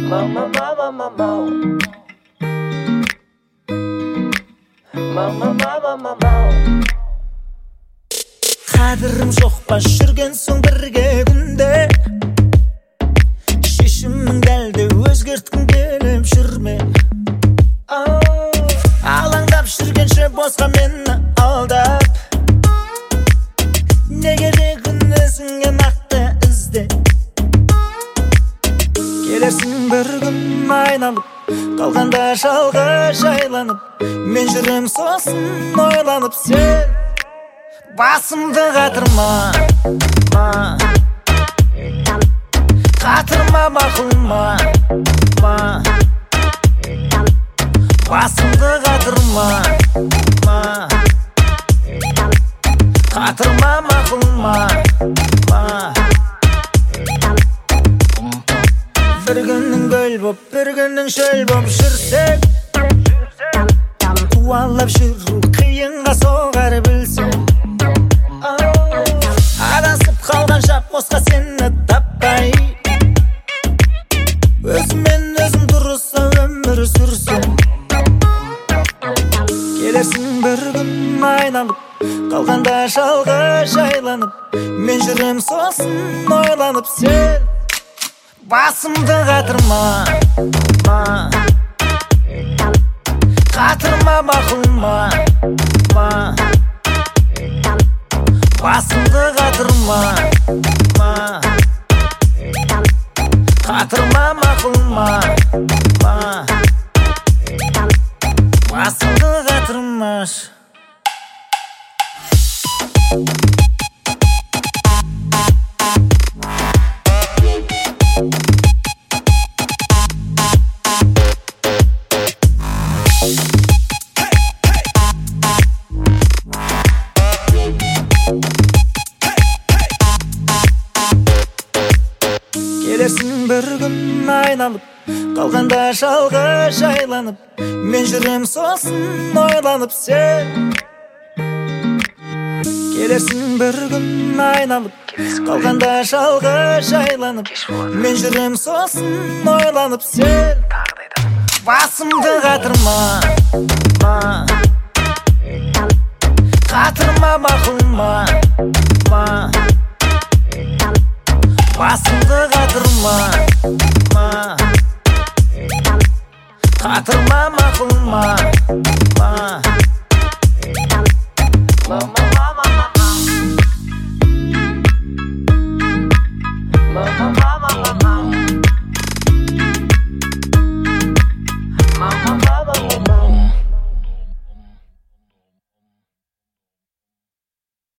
Қадірім жоқ па жүрген соң бірге күнде, шешімің дәлде өзгерткің келіп жүрме. Алаңдап жүргенше босқа мені алдап, не керегін өзіңе нақты ізде. Келерсің бір күн айналып, қалғанда жалға жайланып, мен жүрем сосын ойланып. Сен басымды қатырма, қатырма мақұлма, басымды қатырма, қатырма мақұлма. Bir günün göl boп, bir günün şöl boп жүрсек, қуалап жүру қиынға соғар білсең. Адасып қалғанша босқа сені таппай, өзімен өзім дұрыса өмір сүрсем. Келерсің бір күн айналып, қалғанда жалға жайланып, мен жүрем сосын ойланып. Сен басымды қатырма, қатырма мақұлма, басымды қатырма, қатырма мақұлма, басымды қатырмаш. Келерсің бір күн айналып, қалғанда жалға жайланып, мен жүрем сосын ойланып. Сен келерсің бір күн айналып, қалғанда жалға жайланып, мен жүрем сосын ойланып. Сен басымды қатырма, қатырма мақұлма, басымды қатырма, қатырма мақұлма.